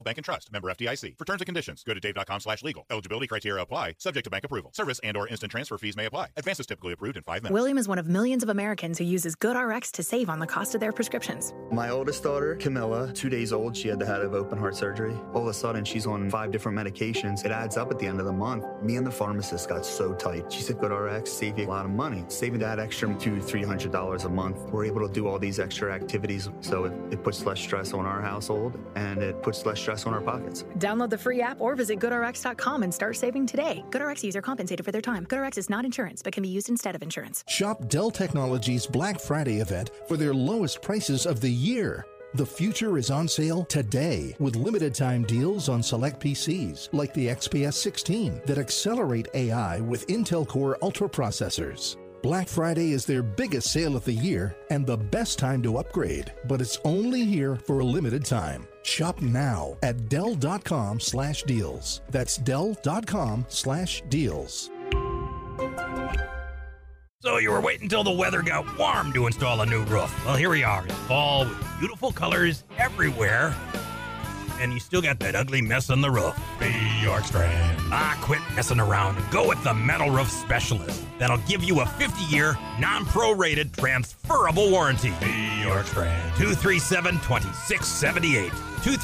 Bank and Trust. Member FDIC. For terms and conditions, go to dave.com/legal. Eligibility criteria apply. Subject to bank approval. Service and/or instant transfer fees may apply. Advance is typically approved in 5 minutes. William is one of millions of Americans who uses GoodRx to save on the cost of their prescriptions. My oldest daughter, Camilla, 2 days old, she had to have open heart surgery. All of a sudden, she's on 5 different medications. It adds up at the end of the month. Me and the pharmacist got so tight. She said, GoodRx, save you a lot of money. Saving that extra $200-300 a month. We're able to do all these extra activities, so it puts less stress on our household, and it puts less stress on our pockets. Download the free app or visit GoodRx.com and start saving today. GoodRx user compensated for their time. GoodRx is not insurance, but can be used instead of insurance. Shop Dell Technologies Black Friday event for their lowest prices of the year. The future is on sale today with limited time deals on select PCs like the XPS 16 that accelerate AI with Intel Core Ultra processors. Black Friday is their biggest sale of the year and the best time to upgrade, but it's only here for a limited time. Shop now at Dell.com/deals. That's Dell.com/deals. So you were waiting until the weather got warm to install a new roof. Well, here we are in fall with beautiful colors everywhere. And you still got that ugly mess on the roof. Be York Strand. Quit messing around and go with the Metal Roof Specialist. That'll give you a 50-year, non-prorated, transferable warranty. Be York Strand. 237-2678.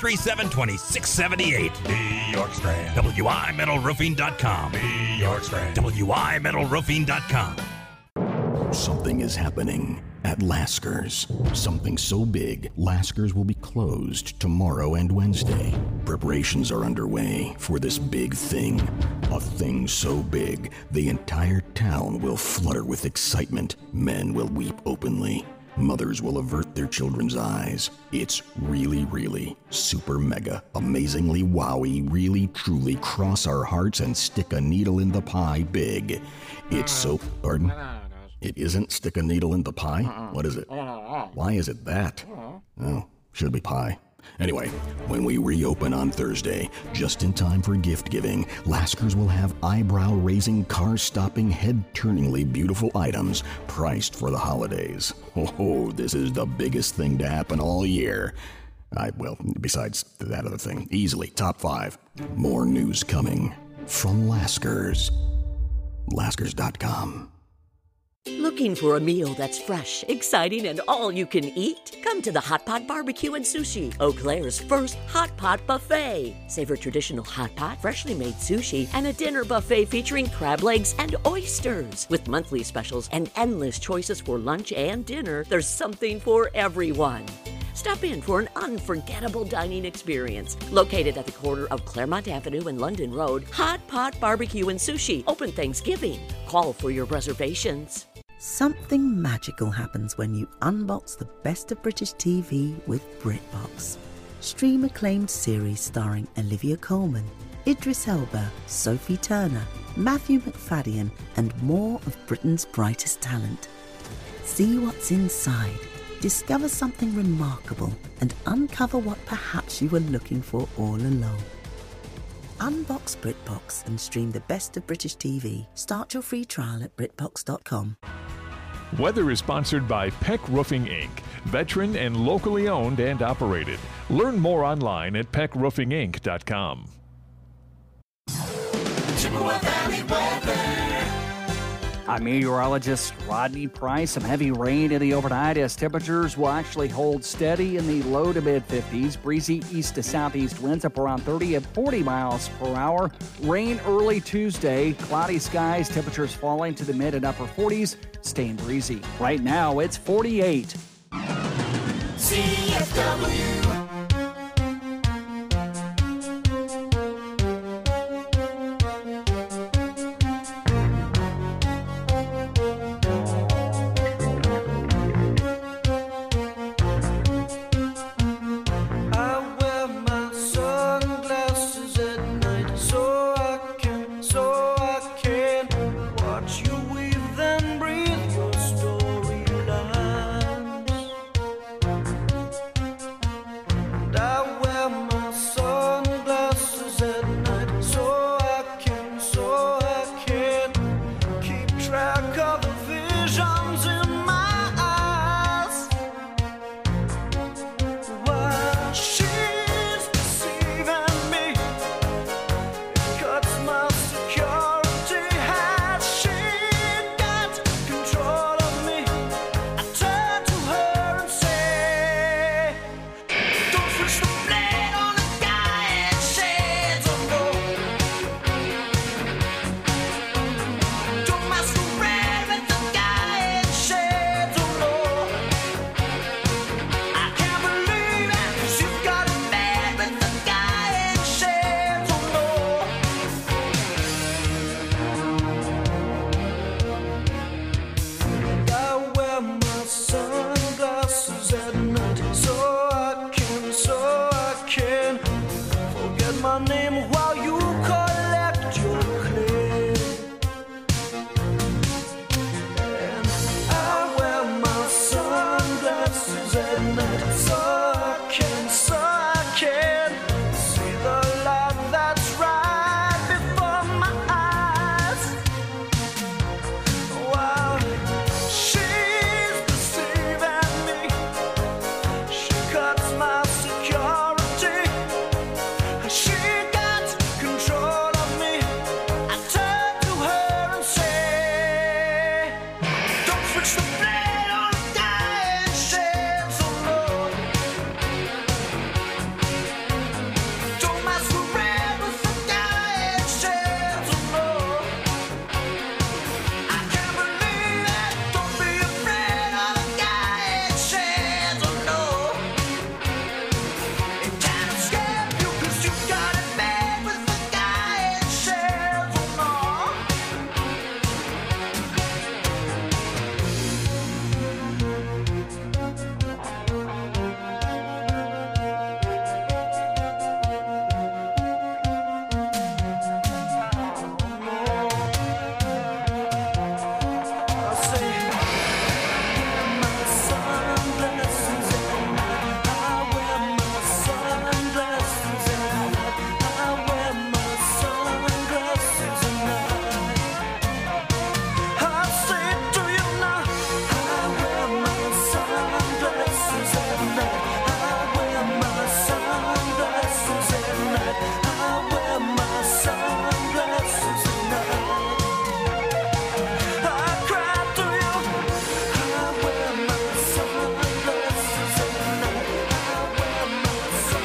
237-2678. Be York Strand. WIMetalRoofing.com. Be York Strand. WIMetalRoofing.com. Something is happening at Lasker's. Something so big, Lasker's will be closed tomorrow and Wednesday. Preparations are underway for this big thing. A thing so big, the entire town will flutter with excitement. Men will weep openly. Mothers will avert their children's eyes. It's really, really super mega, amazingly wowie, really, truly cross our hearts and stick a needle in the pie big. It's so... Pardon? It isn't stick a needle in the pie? What is it? Why is it that? Oh, should be pie. Anyway, when we reopen on Thursday, just in time for gift giving, Lasker's will have eyebrow-raising, car-stopping, head-turningly beautiful items priced for the holidays. Oh, this is the biggest thing to happen all year. Besides that other thing, easily top 5. More news coming from Lasker's. Laskers.com. Looking for a meal that's fresh, exciting, and all you can eat? Come to the Hot Pot Barbecue and Sushi, Eau Claire's first Hot Pot Buffet. Savor traditional hot pot, freshly made sushi, and a dinner buffet featuring crab legs and oysters. With monthly specials and endless choices for lunch and dinner, there's something for everyone. Stop in for an unforgettable dining experience. Located at the corner of Claremont Avenue and London Road, Hot Pot Barbecue and Sushi, open Thanksgiving. Call for your reservations. Something magical happens when you unbox the best of British TV with BritBox. Stream acclaimed series starring Olivia Colman, Idris Elba, Sophie Turner, Matthew McFadden, and more of Britain's brightest talent. See what's inside, discover something remarkable, and uncover what perhaps you were looking for all along. Unbox BritBox and stream the best of British TV. Start your free trial at BritBox.com. Weather is sponsored by Peck Roofing, Inc., veteran and locally owned and operated. Learn more online at PeckRoofingInc.com. Chippewa Valley weather. I'm meteorologist Rodney Price. Some heavy rain in the overnight as temperatures will actually hold steady in the low to mid 50s. Breezy east to southeast winds up around 30 and 40 miles per hour. Rain early Tuesday. Cloudy skies, temperatures falling to the mid and upper 40s, staying breezy. Right now it's 48. CFW. my name while you collect your claim. And I wear my sunglasses at night so I can see the light that's right before my eyes. Wow, she's deceiving me. She cuts my security. She got control of me. I turn to her and say, don't switch the blade on the dying shades, oh no. Don't masquerade with the dying shades, oh no. I can't believe it. Don't be afraid of the dying shades, oh no. It can't escape you 'cause you got it made with the dying shades, oh no. I say, my sunglasses at night. I wear my sunglasses at night. I wear my sunglasses at night. I say to you now, I wear my sunglasses at night. I wear my sunglasses at night. I wear my sunglasses at night. I cry to you. I wear my sunglasses at night. I wear my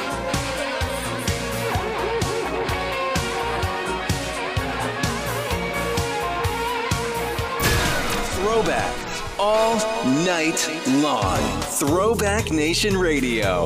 Throwback all night long. Throwback Nation Radio.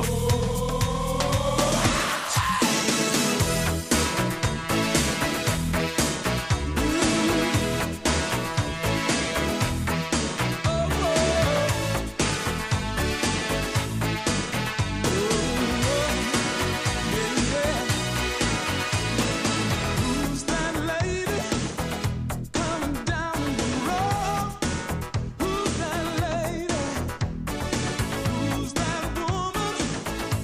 Who's that lady coming down the road? Who's that lady? Who's that woman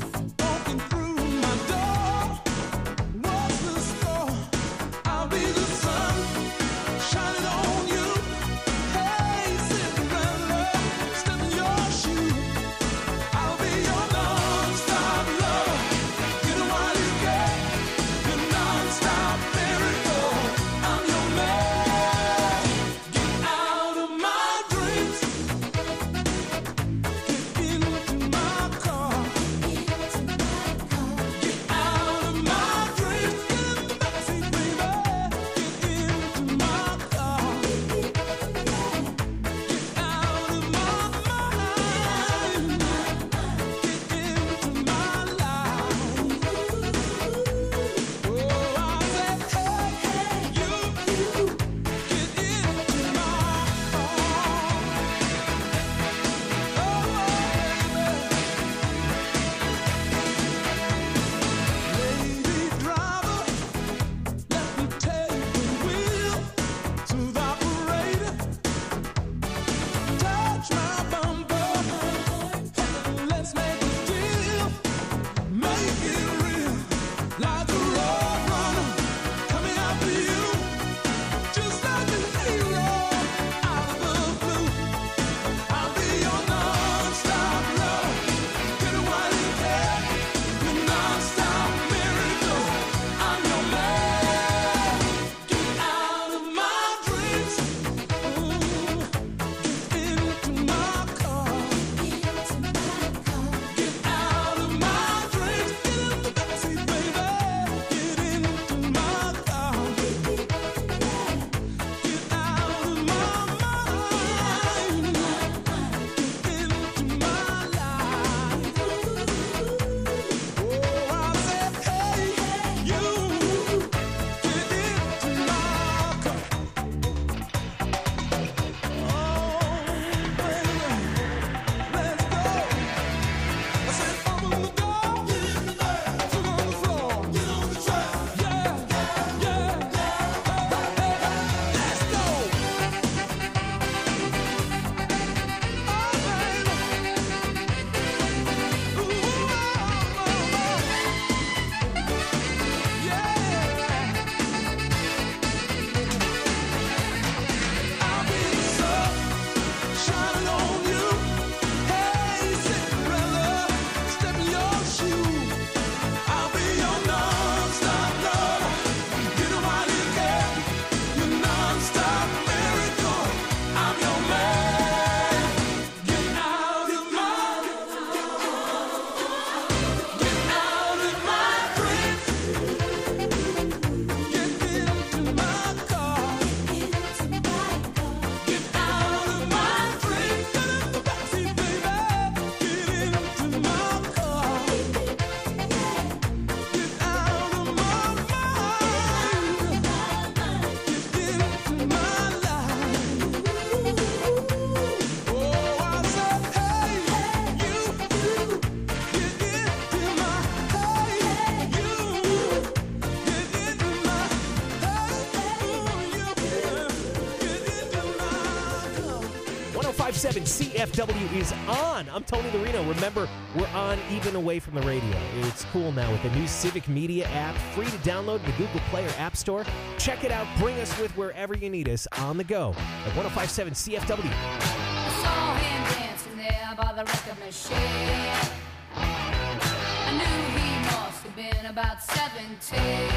1057 CFW is on. I'm Tony Larino. Remember, we're on even away from the radio. It's cool now with the new Civic Media app, free to download in the Google Play or App Store. Check it out. Bring us with wherever you need us on the go at 1057 CFW. I saw him dancing there by the record machine. I knew he must have been about 17.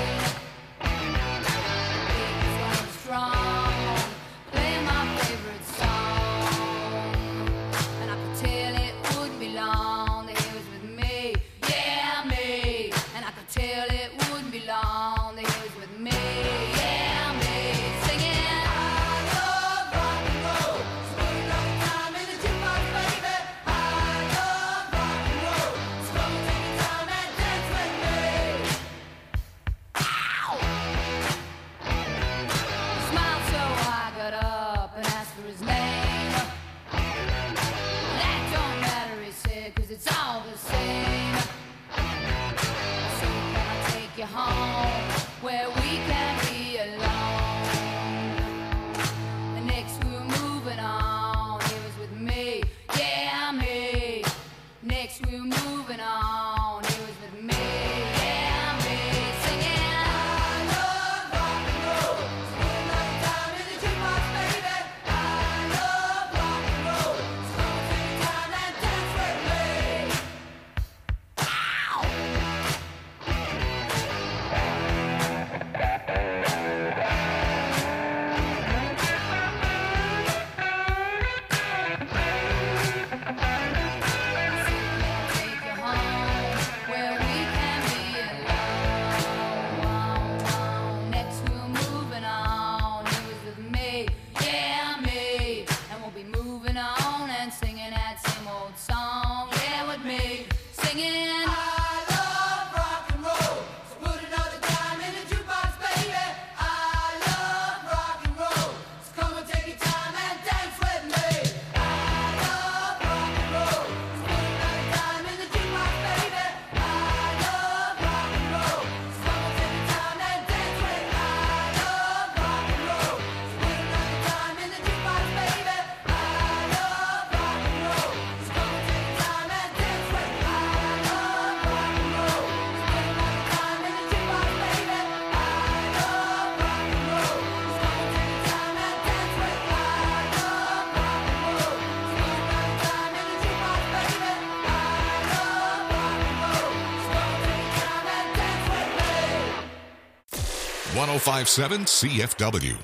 He was strong, playing my favorite song, and I could tell it wouldn't be long that he was with me, yeah, me. And I could tell it wouldn't be long that he was with me, yeah, me. Singing. It's all the same. So can I take you home where we can be alone? And next we were moving on. He was with me, yeah, me. Next we were moving on. He was with me, yeah, me. Singing. I love rock and roll. Spend my time in the jukebox, baby. I love rock and roll. So take your time and dance with me. .1057 CFW.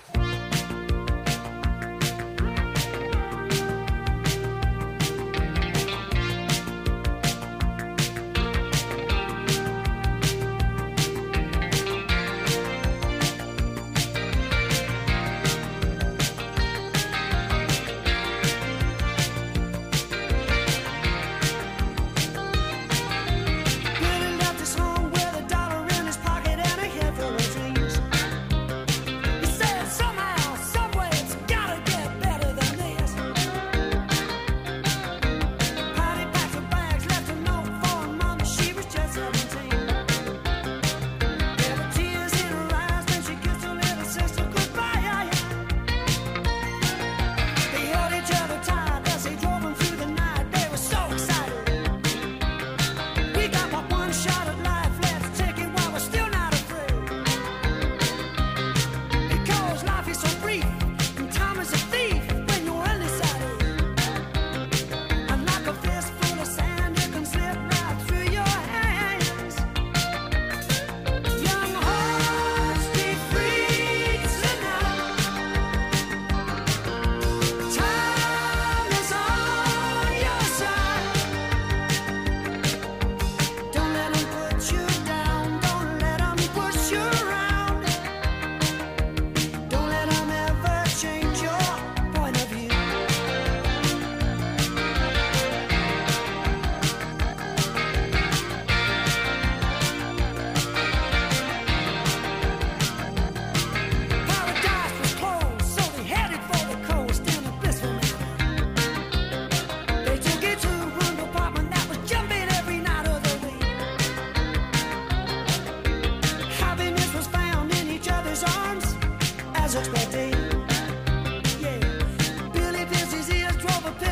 as expected. Yeah, Billy pierced his ears, drove a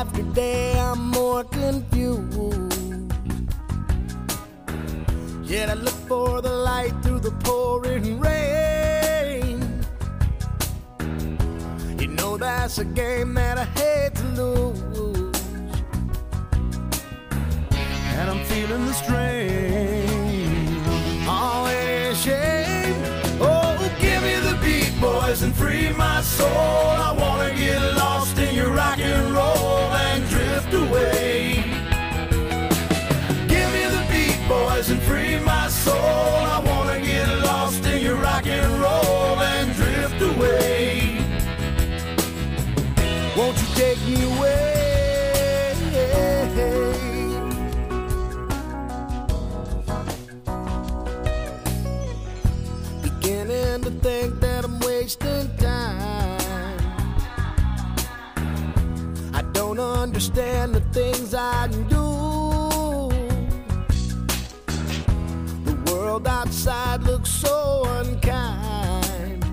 after day I'm more confused. Yet I look for the light through the pouring rain. You know that's a game that I hate to lose. And I'm feeling the strain. Oh, it is shame. Oh, give me the beat, boys, and free my soul. I wanna get lost in your rock and roll and drift away. Give me the beat, boys, and free my soul. I wanna get lost in your rock and roll and drift away. Won't you take me away? Beginning to think that I'm wasting time. I don't understand the things I do. The world outside looks so unkind,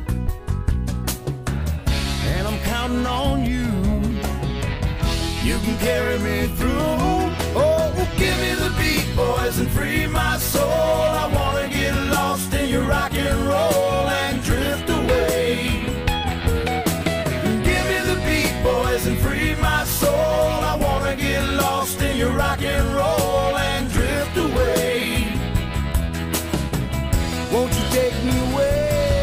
and I'm counting on you. You can carry me through. Oh, give me the beat, boys, and free my soul. I wanna get lost in your rock and roll and drift away. Give me the beat, boys, and free my soul. I wanna get lost in your rock and roll and drift away. Won't you take me away?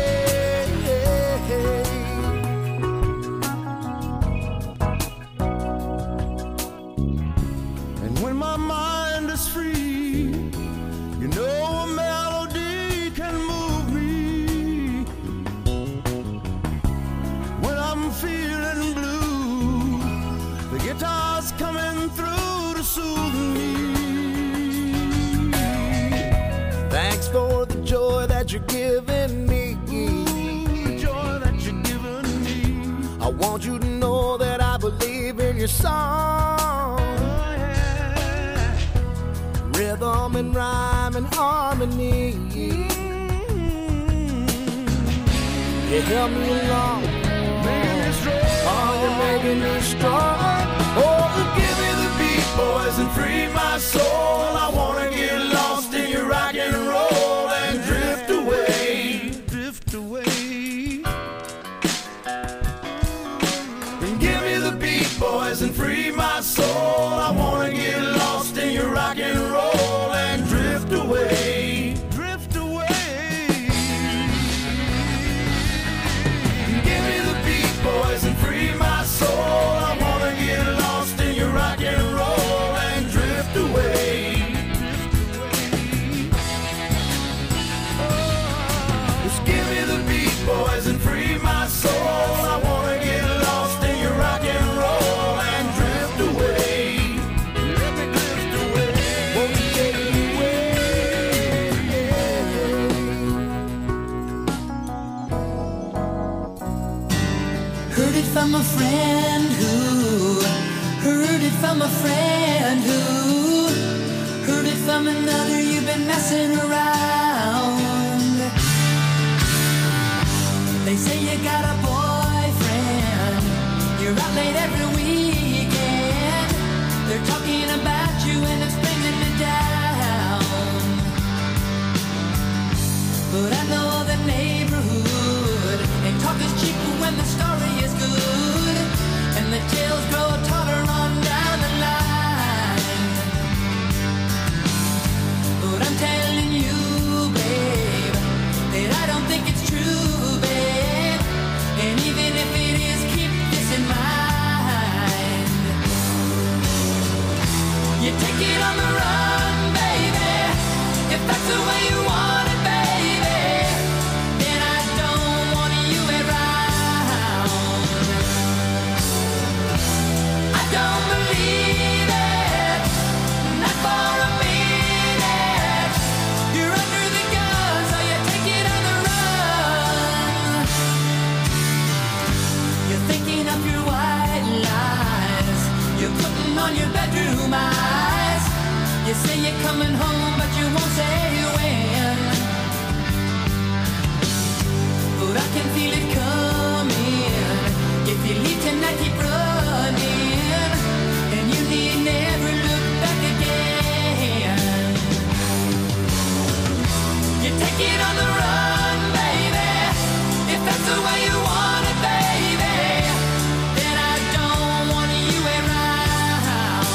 And when my mind is free, you know a melody can move me. When I'm feeling blue, the guitar's coming through to soothe me. Thanks for the joy that you're giving me. The joy that you're giving me. I want you to know that I believe in your song. Rhythm and rhyme and harmony. You help me along, making me strong. Oh, you're making me strong. Oh, give me the beat, boys, and free my soul. I wanna get lost in your rock and roll and drift away. Drift away. And give me the beat, boys, and free my soul. I wanna get lost in your rock and roll and drift away. Drift away. Give me the beat, boys, and free my soul. I wanna get lost in your rock and roll and drift away. Just give me the beat, boys, and free my soul. I wanna get lost in your rock and roll and drift away. Let me drift away. Won't you take me away? Heard it from a friend who heard it from a friend who heard it from another. You've been messing around. They say you got a boyfriend. You're out late every weekend. They're talking about you and it's bringing me down. But I know the neighborhood, and talk is cheap when the story is good, and the tales grow taller on down the line. But I'm telling you, babe, that I don't think it's true, babe. And even if it is, keep this in mind. You take it on the run, baby, if that's the way you want it, baby. Take it on the run, baby. If that's the way you want it, baby, then I don't want you around.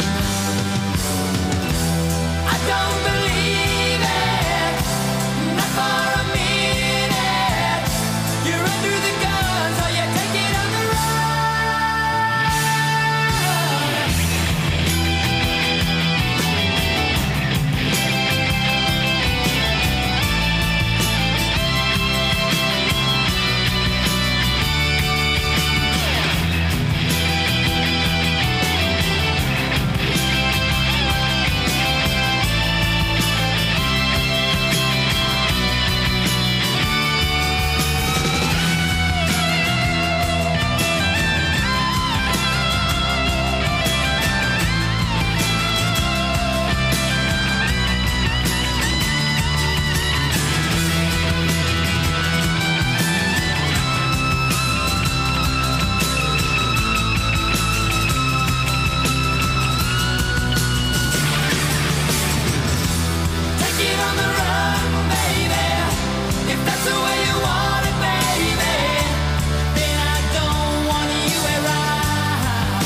I don't believe it, not for a minute. You're under the gun, so you take it on the run. Take it on the run, baby. If that's the way you want it, baby, then I don't want you around.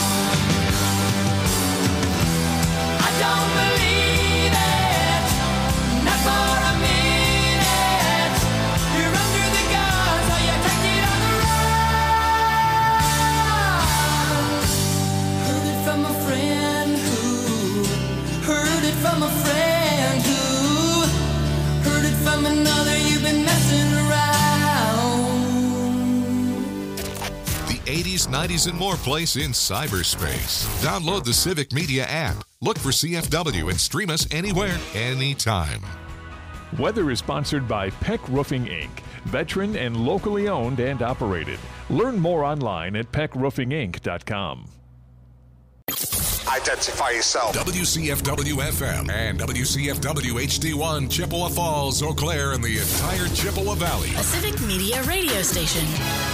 I don't believe it, not for a minute. You're under the gun, so you take it on the run. Heard it from a friend who heard it from a friend who heard it from another. You've been messing around. The 80s, 90s, and more place in cyberspace. Download the Civic Media app. Look for CFW and stream us anywhere, anytime. Weather is sponsored by Peck Roofing Inc., veteran and locally owned and operated. Learn more online at peckroofinginc.com. Identify yourself. WCFW FM and WCFW HD1, Chippewa Falls, Eau Claire, and the entire Chippewa Valley. A Civic Media radio station.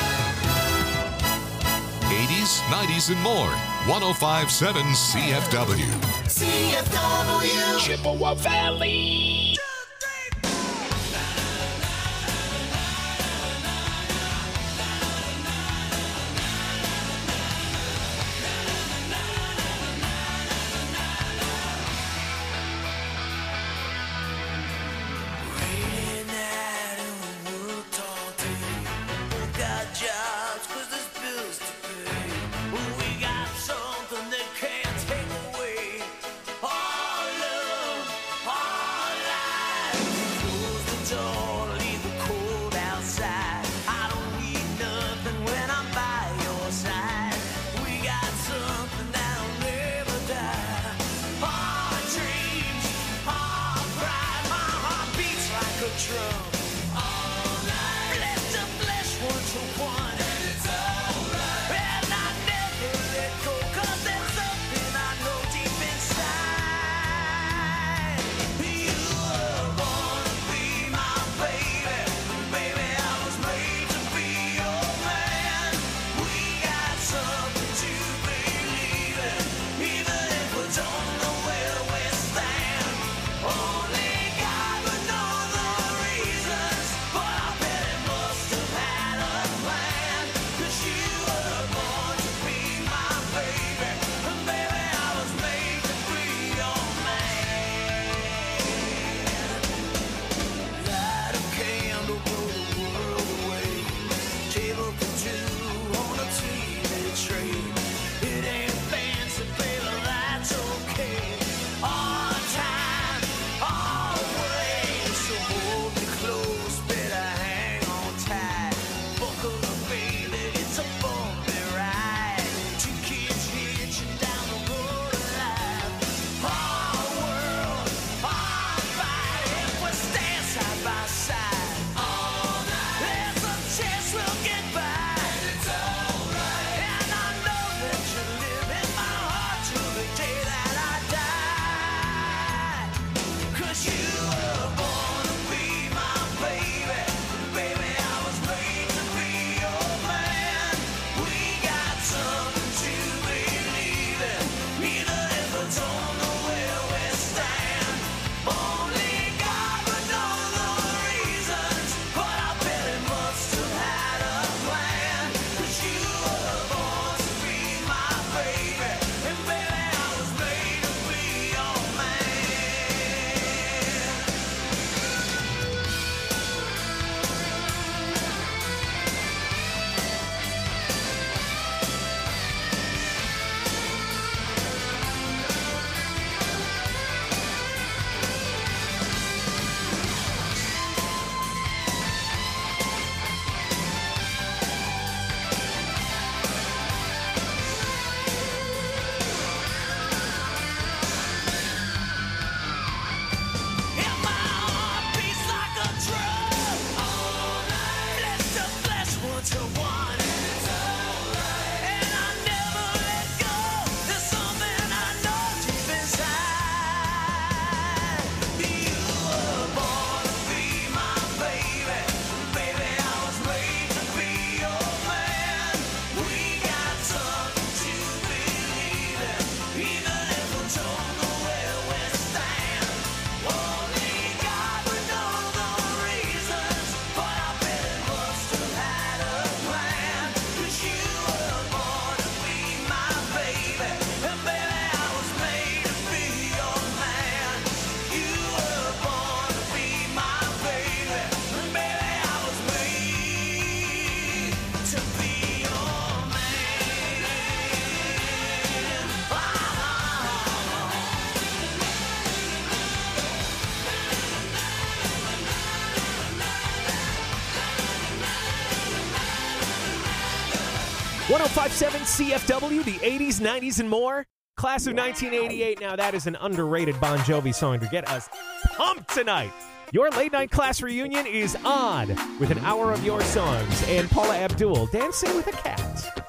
80s, 90s, and more. 105.7 CFW. CFW. Chippewa Valley. Only God would know the reason. 1057 CFW, the 80s, 90s, and more. Class of 1988. Now, that is an underrated Bon Jovi song to get us pumped tonight. Your late night class reunion is on with an hour of your songs and Paula Abdul dancing with a cat.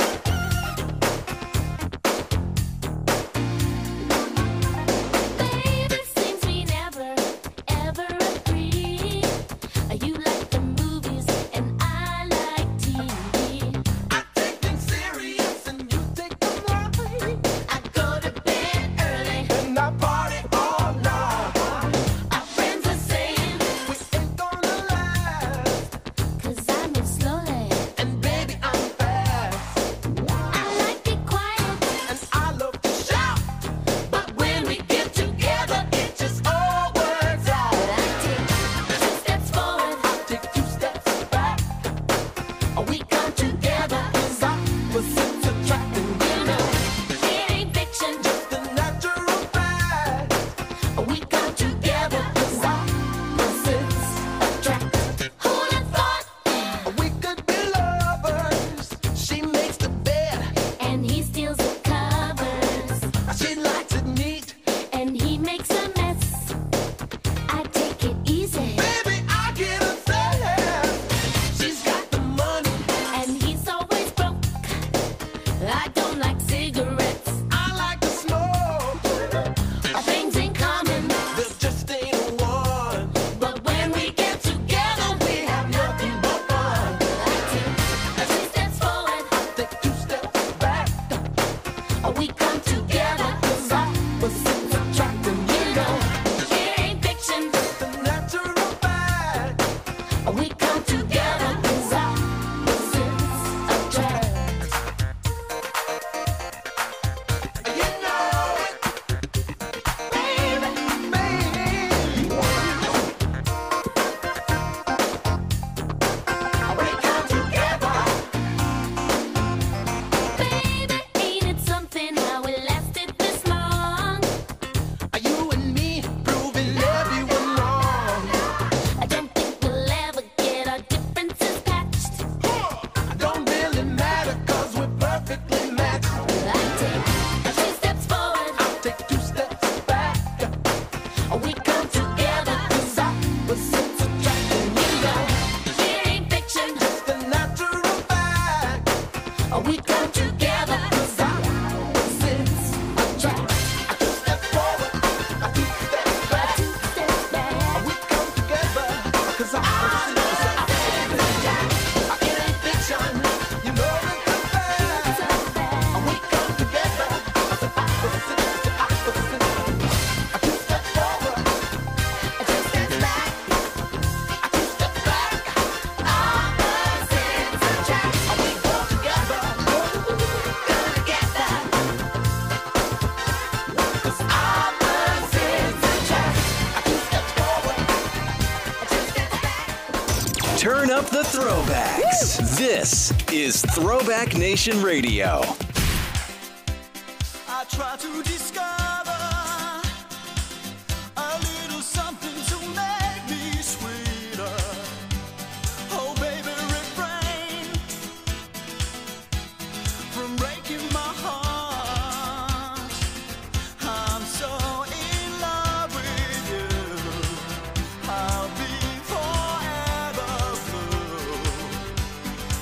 Turn up the throwbacks. This is Throwback Nation Radio. I try to discover a little something to make me sweeter. Oh, baby, refrain from breaking my heart. I'm so in love with you. I'll be forever blue.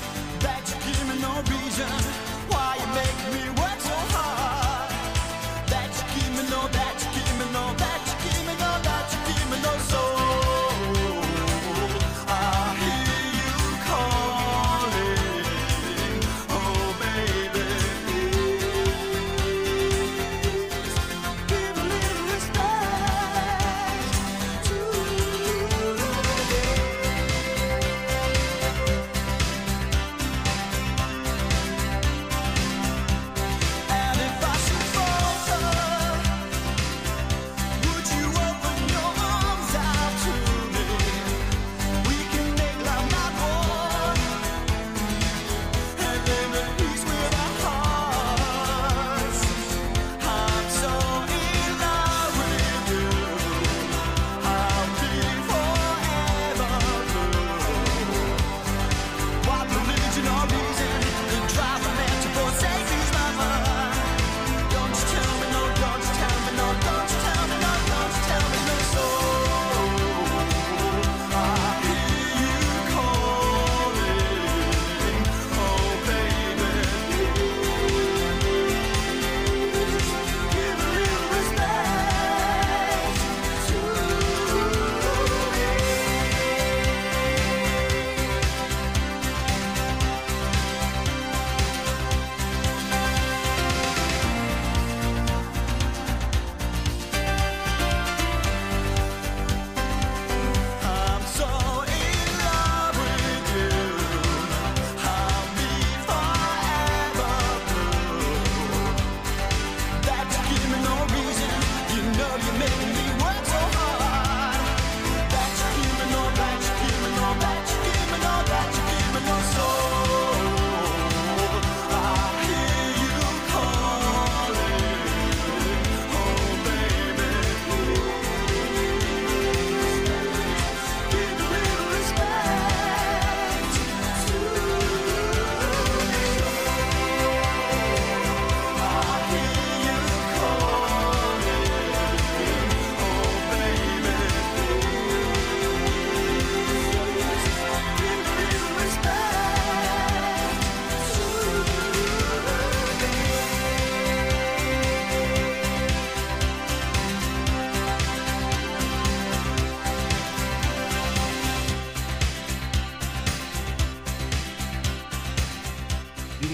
That you give me no reason why you make me work so hard.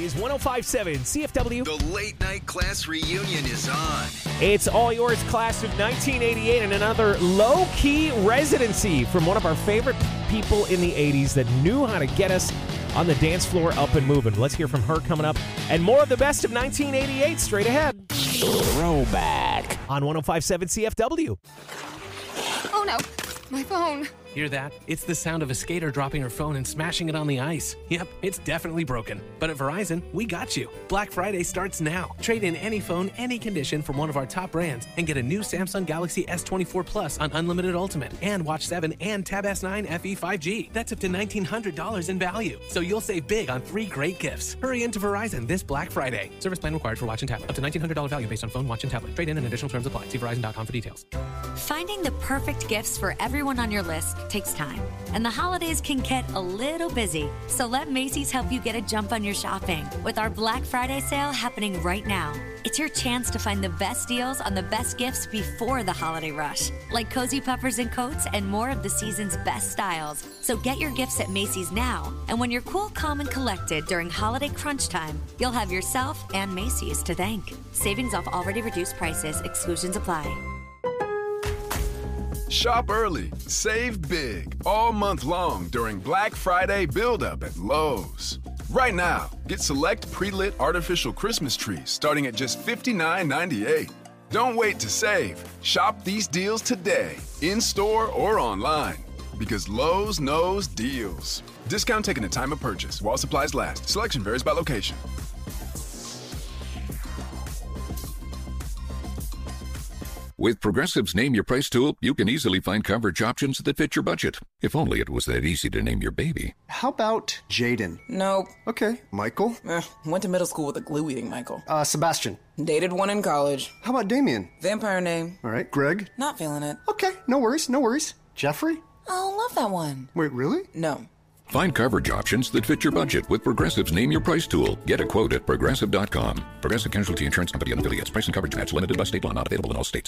is 105.7 CFW. The late night class reunion is on. It's all yours, class of 1988, and another low-key residency from one of our favorite people in the 80s that knew how to get us on the dance floor up and moving. Let's hear from her coming up. And more of the best of 1988 straight ahead. Throwback on 105.7 CFW. Oh no, my phone. Hear that? It's the sound of a skater dropping her phone and smashing it on the ice. Yep, it's definitely broken. But at Verizon, we got you. Black Friday starts now. Trade in any phone, any condition from one of our top brands and get a new Samsung Galaxy S24 Plus on Unlimited Ultimate and Watch 7 and Tab S9 FE 5G. That's up to $1,900 in value. So you'll save big on 3 great gifts. Hurry into Verizon this Black Friday. Service plan required for watch and tablet. Up to $1,900 value based on phone, watch, and tablet. Trade in and additional terms apply. See Verizon.com for details. Finding the perfect gifts for everyone on your list takes time, and the holidays can get a little busy. So let Macy's help you get a jump on your shopping with our Black Friday sale happening right now. It's your chance to find the best deals on the best gifts before the holiday rush, like cozy puffers and coats and more of the season's best styles. So get your gifts at Macy's now, and when you're cool, calm, and collected during holiday crunch time, you'll have yourself and Macy's to thank. Savings off already reduced prices. Exclusions apply. Shop early, save big, all month long during Black Friday build-up at Lowe's. Right now, get select pre-lit artificial Christmas trees starting at just $59.98. Don't wait to save. Shop these deals today, in-store or online, because Lowe's knows deals. Discount taken at time of purchase while supplies last. Selection varies by location. With Progressive's Name Your Price tool, you can easily find coverage options that fit your budget. If only it was that easy to name your baby. How about Jaden? Nope. Okay. Michael? Went to middle school with a glue-eating Michael. Sebastian? Dated one in college. How about Damien? Vampire name. All right. Greg? Not feeling it. Okay. No worries. No worries. Jeffrey? Oh, love that one. Wait, really? No. Find coverage options that fit your budget with Progressive's Name Your Price tool. Get a quote at Progressive.com. Progressive Casualty Insurance Company and affiliates. Price and coverage match limited by state law. Not available in all states.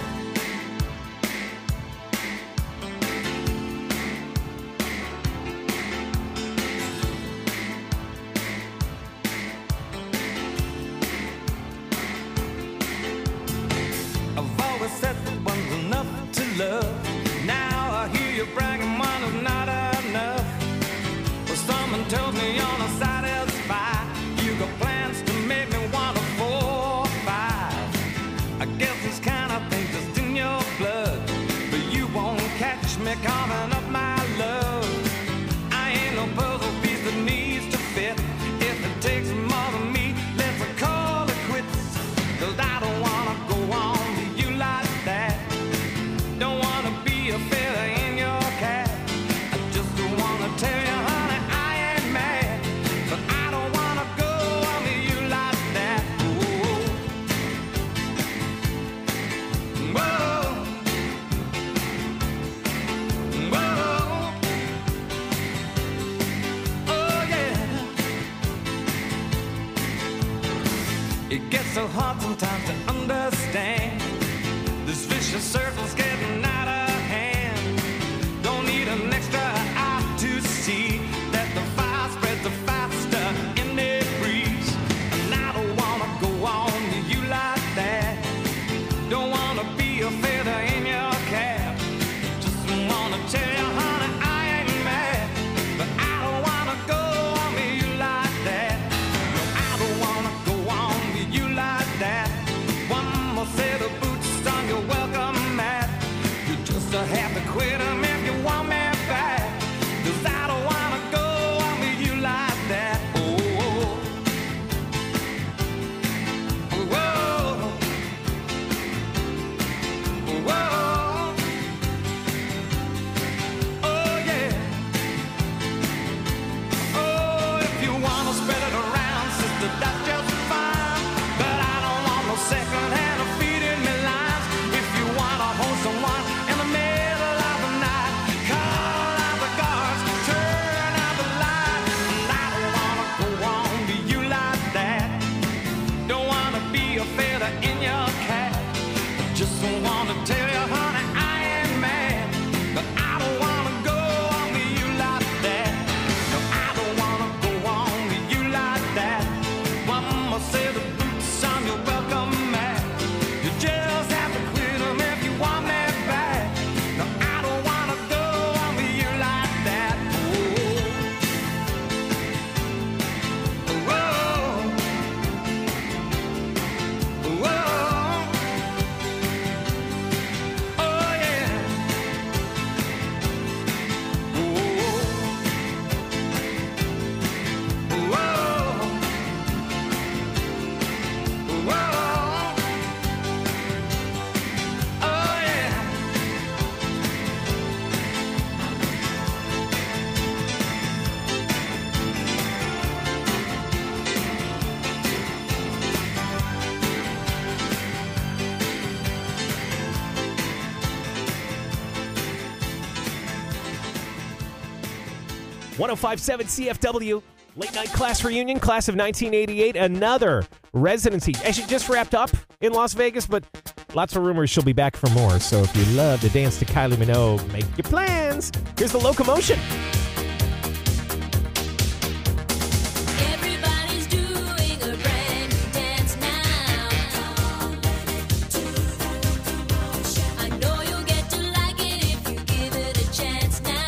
I've always said that one's enough to love. Now I hear you bragging one is not enough. Well, someone tells me you're not satisfied. You got plans to make me want a 4 or 5. I guess this kind of thing just in your blood. But you won't catch me calling up my love. I ain't no puzzle piece that needs to fit. If it takes more than me, let's call it quits. 'Cause I don't wanna go on to you like that. Don't wanna be a feather in your cap. I just wanna tell you, honey, I ain't mad. But I don't wanna go on to you like that. Whoa. Whoa. Whoa. Oh, yeah. It gets so hard sometimes to understand. This vicious circle's getting out of hand. Don't need an extra eye to see that the fire spreads faster in the breeze. And I don't wanna go on to you like that. Don't wanna be a feather in your cap. Just wanna tell you, honey, I ain't mad. But I don't wanna go on to you like that. No, I don't wanna go on to you like that. One more set of boots on your welcome mat. You just have to quit 'em if you want me back. 105.7 CFW, late night class reunion, class of 1988, another residency. Actually, just wrapped up in Las Vegas, but lots of rumors she'll be back for more. So if you love to dance to Kylie Minogue, make your plans. Here's the Locomotion. Everybody's doing a brand new dance now. I know you'll get to like it if you give it a chance now.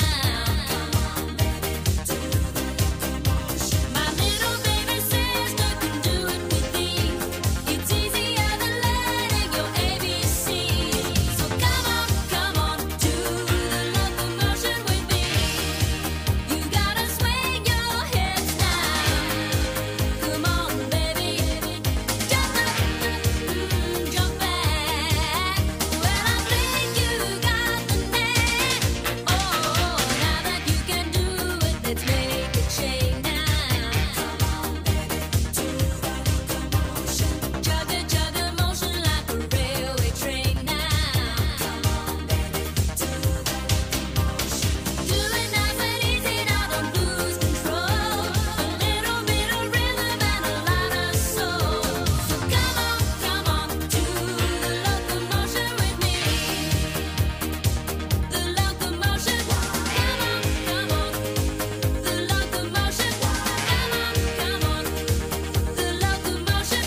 My little baby says look and do it with me. It's easier than learning your ABC. So come on, do the locomotion with me. You gotta swing your hips now. Come on, baby, jump up, jump back. Well, I think you got the knack. Oh, now that you can do it, let's make a change now. Chug a motion like a railway train now. Do it nice and easy, now don't lose control. A little bit of rhythm and a lot of soul. So come on, do the locomotion with me. The locomotion, come on, the locomotion, come on, the locomotion,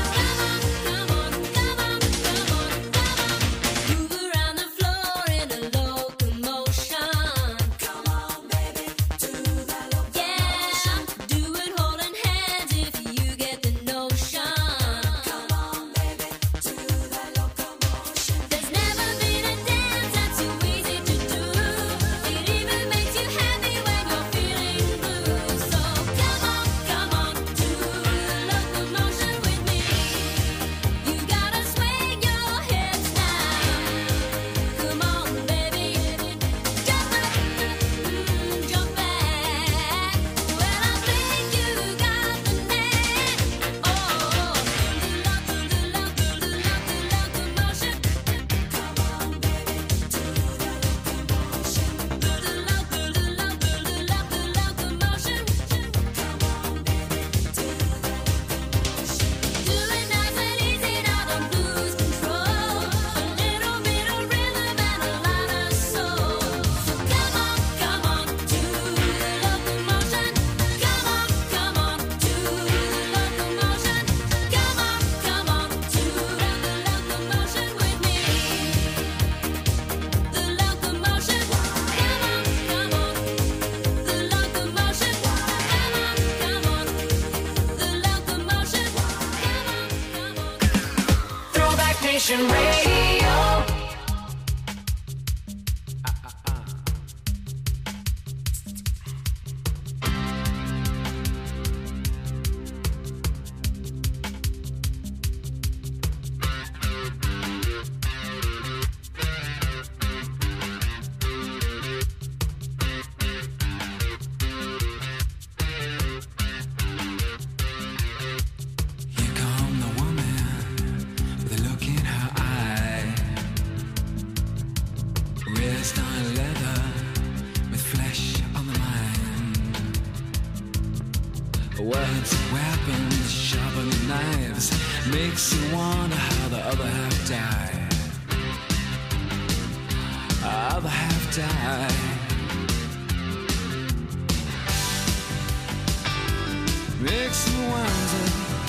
move around the floor in a locomotion. Come on, baby, do the locomotion. Yeah, do it holding hands if you get the notion. Come on, baby, do the locomotion. There's never been a dance that's so easy to do. It even makes you happy when you're feeling blue. So come on, do the locomotion with me. You gotta swing your hips now. Come on, baby, jump up, jump back. Well, I think you got the knack. Oh, the locomotion. Come on, baby, do the locomotion. The locomotion. Come on, baby, do the locomotion. Do it nice and easy, now don't lose control. A little bit of rhythm and a lot of soul. So come on, do the locomotion. Come on, do the locomotion. Come on, do the locomotion with me. The locomotion, come on, the locomotion, come on, the locomotion, Throwback Nation Radio. Here come the woman with a look in her eye. Wrist on leather with flesh on the mind. Words, weapons, sharpened knives. Makes you wonder how the other half died. Other half died. Makes you wonder.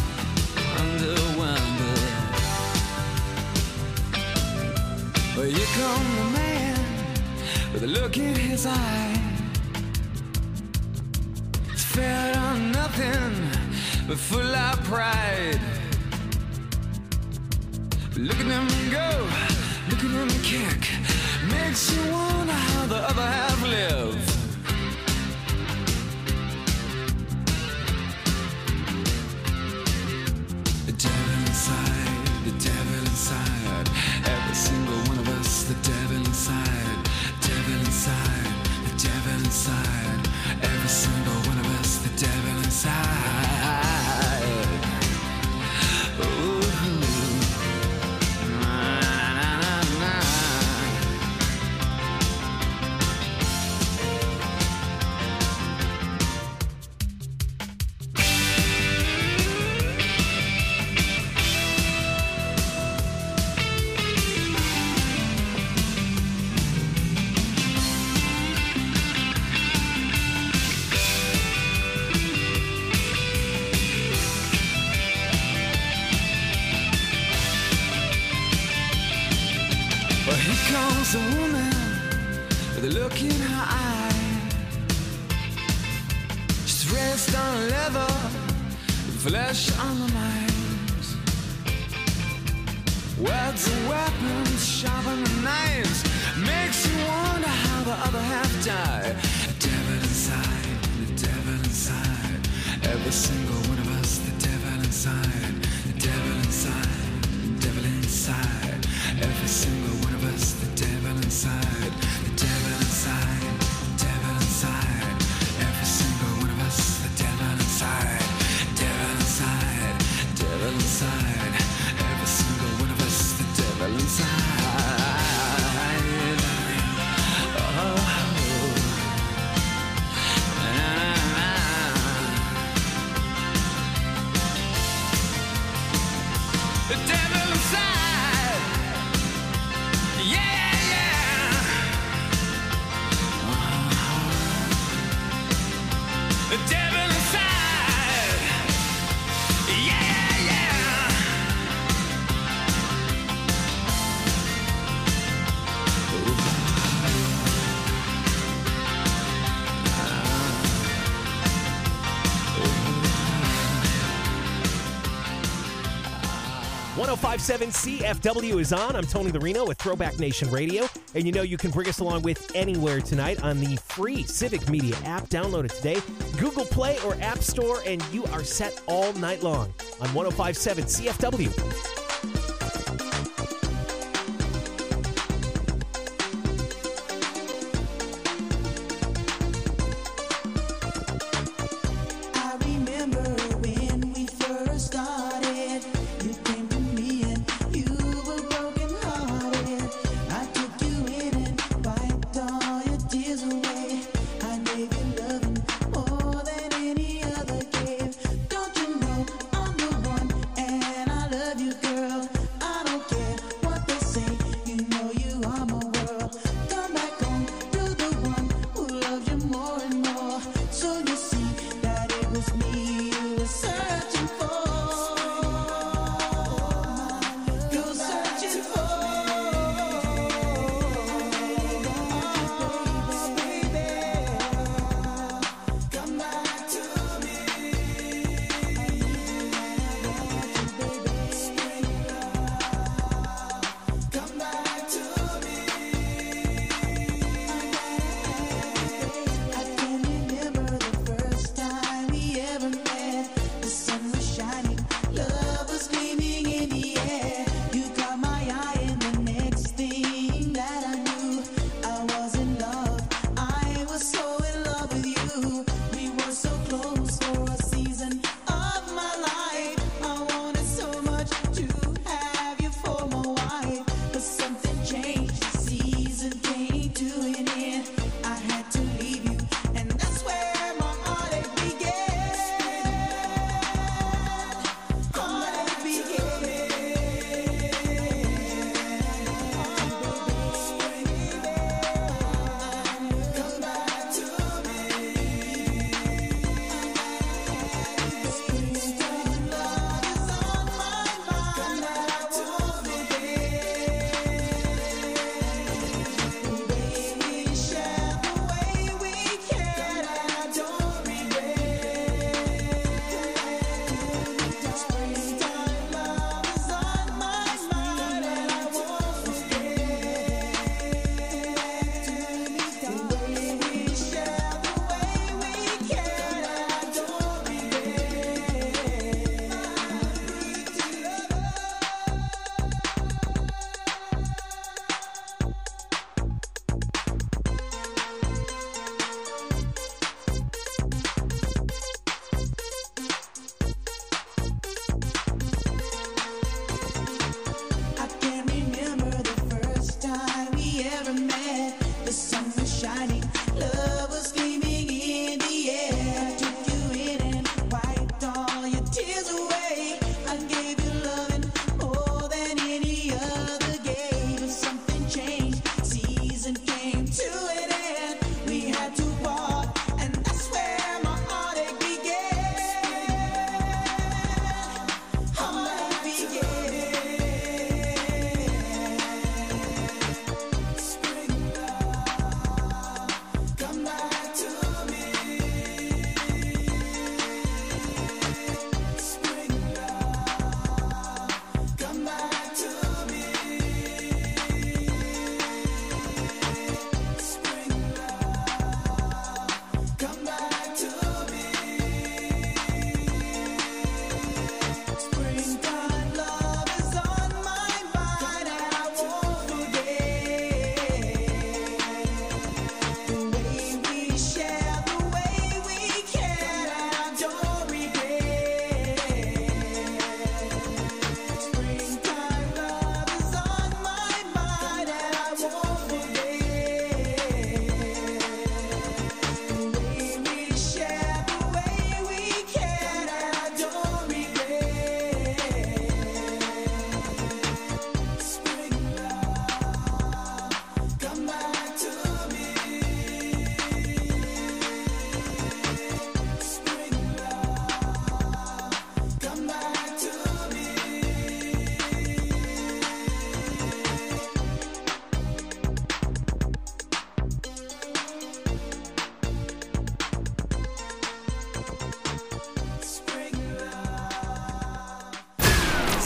Well, here come the man with a look in his eye. It's fed on nothing but full of pride. Look at him go, look at him kick. Makes you wonder how the other half live. The devil inside, every single one of us, the devil inside, the devil inside, every single one of us, the devil inside. Ooh. Na, na, na, na. It's a woman with a look in her eye. She's raised on leather, flesh on the mind. Words are weapons, sharper than knives. Makes you wonder how the other half died. The devil inside, the devil inside. Every single one of us, the devil inside. The devil inside, the devil inside. Every single one of us, the devil inside. The devil inside, the devil inside. Every single one of us, the devil inside. Devil inside, devil inside. Every single one of us, the devil inside. The devil inside. Yeah, yeah. The devil inside. Yeah, yeah. Ooh. 105.7 CFW is on. I'm Tony the Reno with Throwback Nation Radio. And you know you can bring us along with anywhere tonight on the free Civic Media app. Download it today. Google Play or App Store, and you are set all night long on 105.7 CFW. I remember when we first started. You came to me and you were broken hearted. I took you in and wiped all your tears away. I gave you loving more than any other gave. Don't you know I'm the one and I love you, girl. I don't care what they say. You know you are my world. Come back home to the one who loves you more and more. So you see that it was me you were searching for. You're searching for. Baby, come back to me. Come back to me. I can remember the first time we ever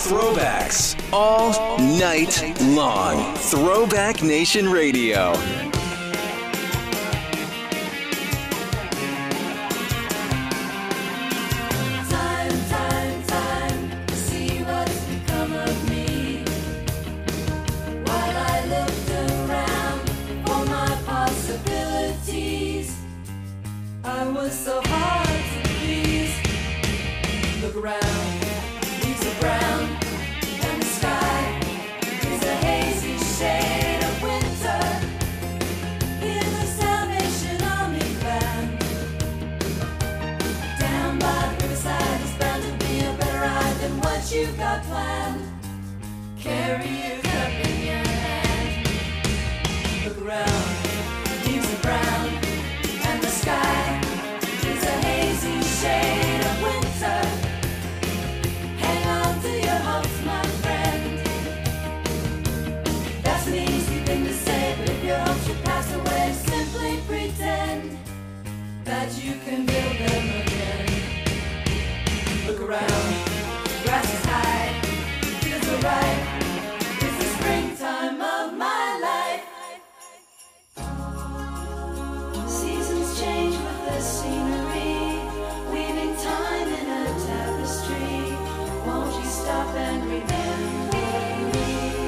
throwbacks all night long. Throwback Nation Radio. So hard to please. Look around, leaves are brown, and the sky is a hazy shade of winter. In the Salvation Army band, down by the riverside is bound to be a better ride than what you've got planned. Carry your cup in your hand. Look around, leaves are brown, and the sky shade of winter. Hang on to your hopes, my friend. That's an easy thing to say, but if your hopes should pass away, simply pretend that you can build them again. Look around, grass is high, fields are ripe. It's the springtime of my life. Seasons change with the scenery, time in a tapestry. Won't you stop and remember me?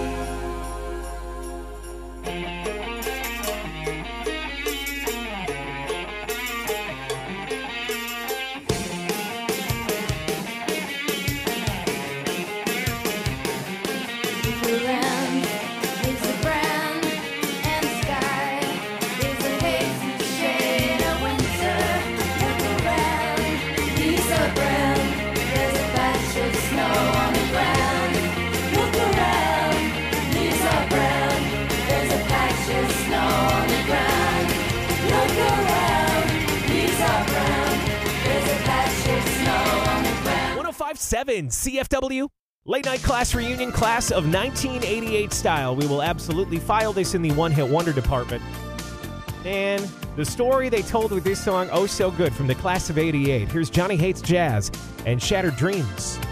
Look around, it's a brown, and the sky is a hazy shade of winter. Look around, leaves are brown, there's a patch of snow on the ground. Look around, leaves are brown, there's a patch of snow on the ground. Look around, leaves are brown, there's a patch of snow on the ground. 105.7 CFW. Late night class reunion, class of 1988 style. We will absolutely file this in the one-hit wonder department. And the story they told with this song, oh so good, from the class of 88. Here's Johnny Hates Jazz and Shattered Dreams.